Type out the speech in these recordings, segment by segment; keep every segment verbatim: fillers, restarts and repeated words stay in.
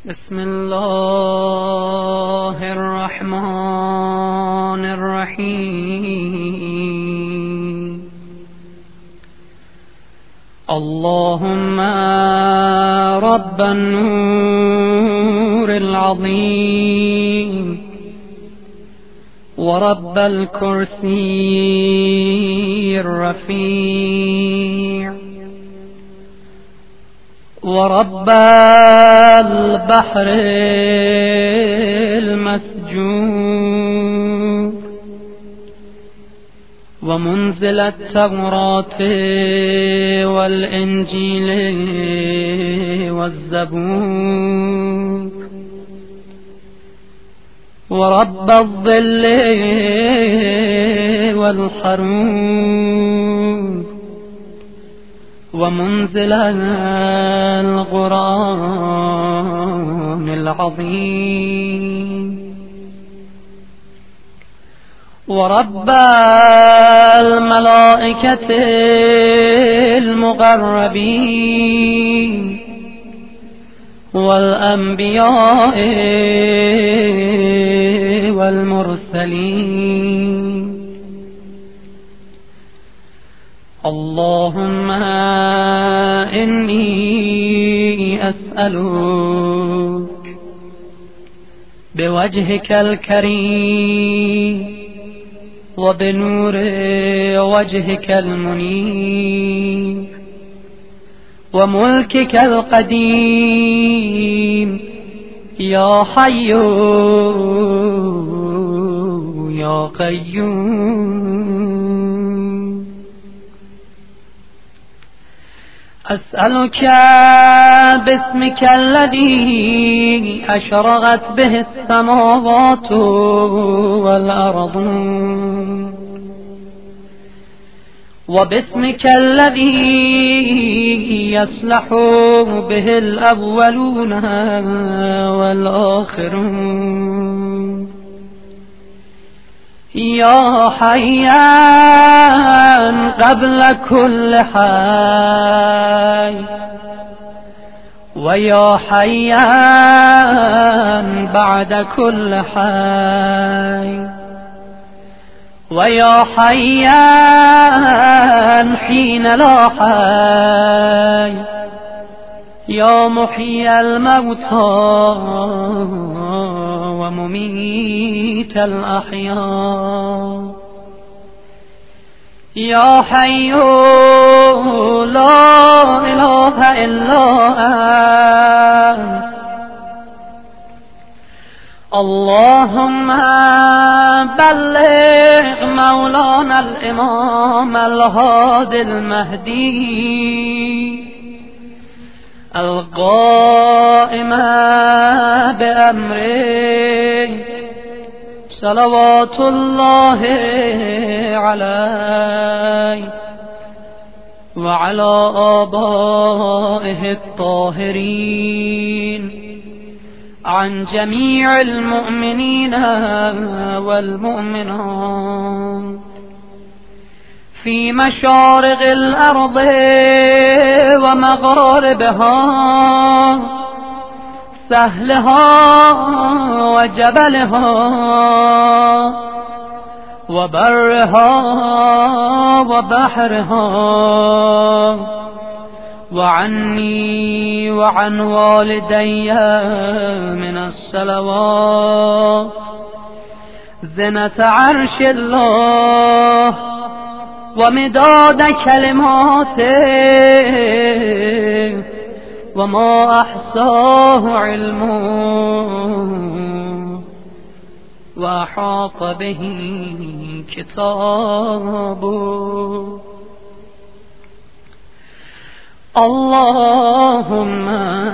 بسم الله الرحمن الرحيم. اللهم رب النور العظيم ورب الكرسي الرفيع ورب البحر المسجور ومنزل التوراة والإنجيل والزبور ورب الظل والحرور ومنزل القرآن العظيم ورب الملائكة المقربين والأنبياء والمرسلين. اللهم إني أسألك بوجهك الكريم وبنور وجهك المنير وملكك القديم يا حي يا قيوم، أسألك باسمك الذي أشرقت به السماوات والأرض وباسمك الذي يصلح به الأولون والآخرون، يا حيان قبل كل حي ويا حيان بعد كل حي ويا حيان حين لا حي، يا محيي الموتى ومميت الأحياء، يا حي لا إله إلا أنت. اللهم بلغ مولانا الإمام الهادي المهدي القائم بأمره صلوات الله عليه وعلى آبائه الطاهرين عن جميع المؤمنين والمؤمنات في مشارق الأرض ومغاربها، سهلها وجبلها وبرها وبحرها، وعني وعن والدي من الصلوات زنة عرش الله ومداد كلماته وما أحصاه علمه وأحاط به كتابه. اللهم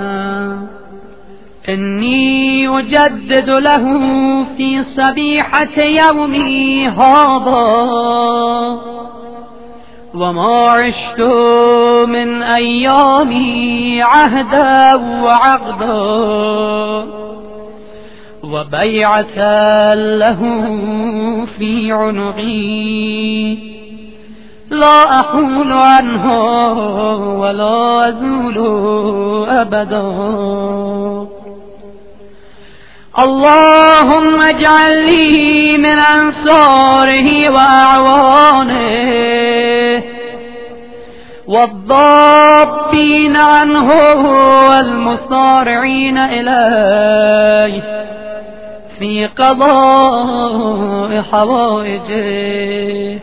إني أجدد له في صبيحة يومي هذا وما عشت من أيامي عهدا وعقدا وبيعة له في عنقي لا أحول عنه ولا أزول أبدا. اللهم اجعل لي من أنصاره وأعوانه والضابين عنه والمصارعين إليه في قضاء حوائجه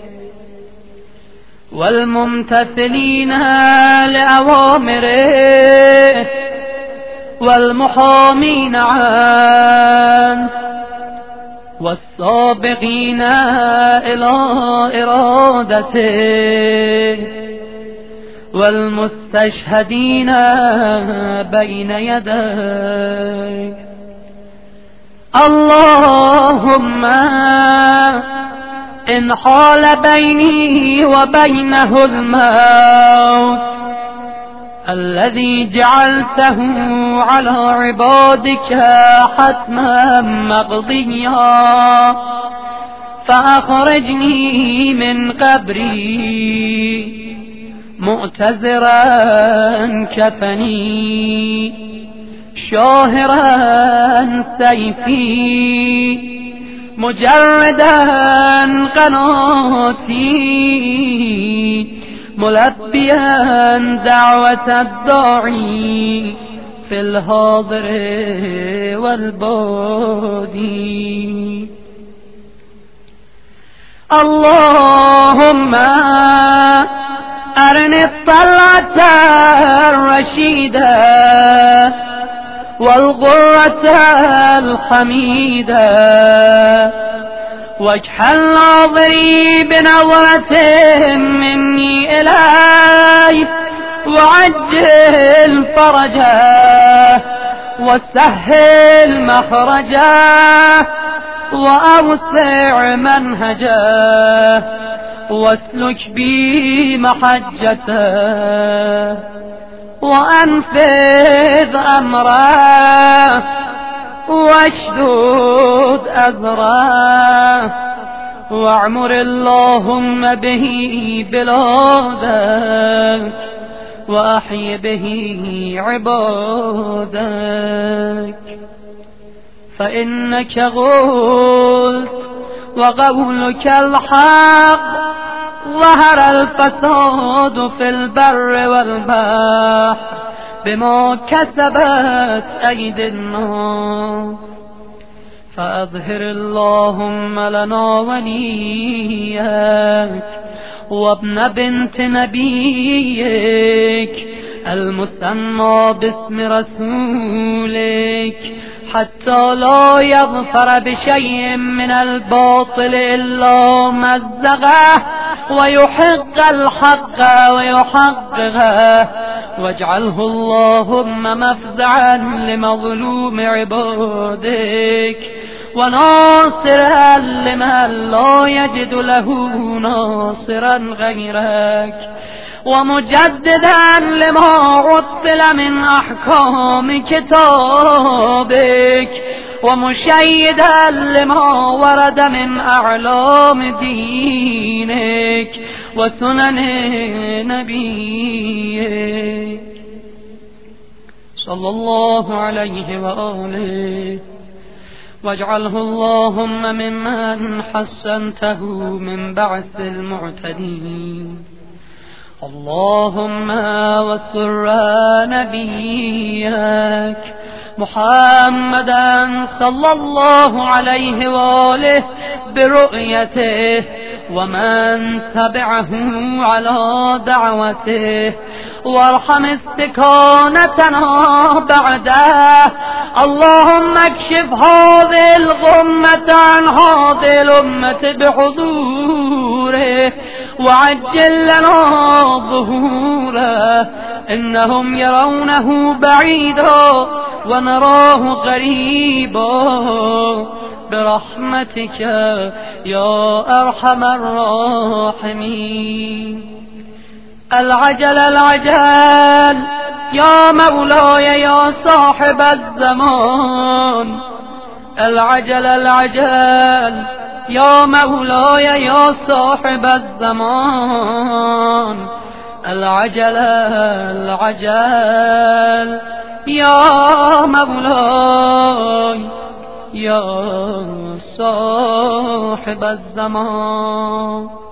والممتثلين لأوامره والمحامين عنه والسابقين إلى إرادته والمستشهدين بين يديه. اللهم إن حال بيني وبينه الموت الذي جعلته على عبادك حتما مقضيا فأخرجني من قبري مؤتزرا كفني شاهرا سيفي مجردا قناتي ملبيا دعوة الداعي في الحاضر والبادي. اللهم أرني الطلعة الرشيدة والغرة الحميدة واجعل ناظري بنظرة مني إليه وعجل فرجه وسهل مخرجه وأوسع منهجه واسلك بي محجته وأنفذ أمره واشدد أزره واعمر اللهم به بلادك وأحي به عبادك فإنك قلت وقولك الحق ظهر الفساد في البر والبحر بما كسبت أيدي الناس فأظهر اللهم لنا وليك وابن بنت نبيك المثنى باسم رسولك حتى لا يظفر بشيء من الباطل إلا مزقه ويحق الحق ويحققه واجعله اللهم مفزعا لمظلوم عبادك وناصرا لمن لا يجد له ناصرا غيرك ومجددا لما عطل من أحكام كتابك ومشيدا لما ورد من أعلام دينك وسنن نبيك صلى الله عليه وآله واجعله اللهم ممن حسنته من بعث المعتدين. اللهم وسر نبيك محمدا صلى الله عليه وآله برؤيته ومن تبعه على دعوته وارحم استكانتنا بعده. اللهم اكشف هذه الغمة عن هذه الأمة بحضوره وعجل لنا ظهوره إنهم يرونه بعيدا ونراه قريبا برحمتك يا أرحم الراحمين. العجل العجل يا مولاي يا صاحب الزمان. العجل العجل يا مولاي يا صاحب الزمان. العجل العجل يا مولاي یا صاحب الزمان.